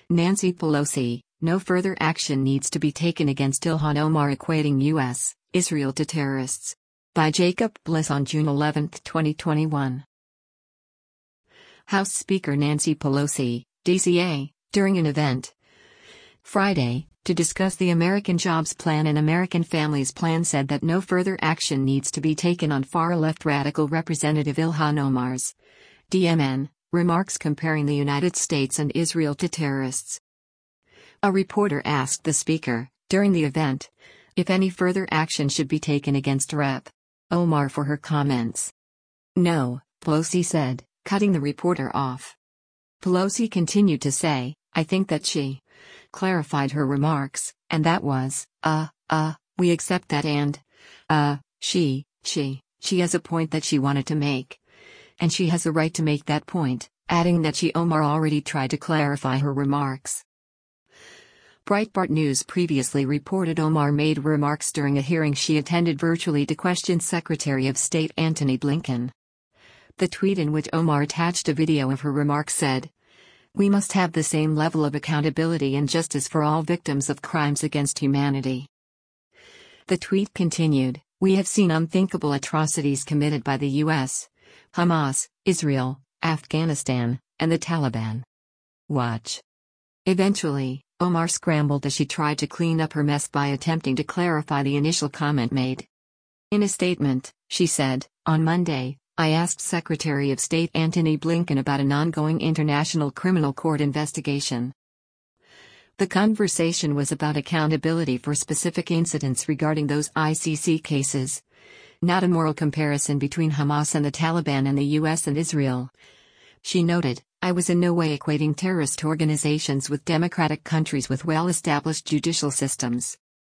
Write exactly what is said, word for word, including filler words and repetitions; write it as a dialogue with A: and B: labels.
A: Nancy Pelosi, no further action needs to be taken against Ilhan Omar, equating U S Israel to terrorists. By Jacob Bliss on June eleventh, twenty twenty-one. House Speaker Nancy Pelosi, D C A, during an event Friday, to discuss the American Jobs Plan and American Families Plan, said that no further action needs to be taken on far-left radical Representative Ilhan Omar's D M N remarks comparing the United States and Israel to terrorists. A reporter asked the speaker, during the event, if any further action should be taken against Rep Omar for her comments. No, Pelosi said, cutting the reporter off. Pelosi continued to say, I think that she clarified her remarks, and that was, uh, uh, we accept that, and, uh, she, she, she has a point that she wanted to make. And she has a right to make that point, adding that she Omar already tried to clarify her remarks. Breitbart News previously reported Omar made remarks during a hearing she attended virtually to question Secretary of State Antony Blinken. The tweet, in which Omar attached a video of her remarks, said, "We must have the same level of accountability and justice for all victims of crimes against humanity." The tweet continued, "We have seen unthinkable atrocities committed by the U S, Hamas, Israel, Afghanistan, and the Taliban. Watch." Eventually, Omar scrambled as she tried to clean up her mess by attempting to clarify the initial comment made. In a statement, she said, "On Monday, I asked Secretary of State Antony Blinken about an ongoing International Criminal Court investigation. The conversation was about accountability for specific incidents regarding those I C C cases, not a moral comparison between Hamas and the Taliban and the U S and Israel." She noted, "I was in no way equating terrorist organizations with democratic countries with well-established judicial systems."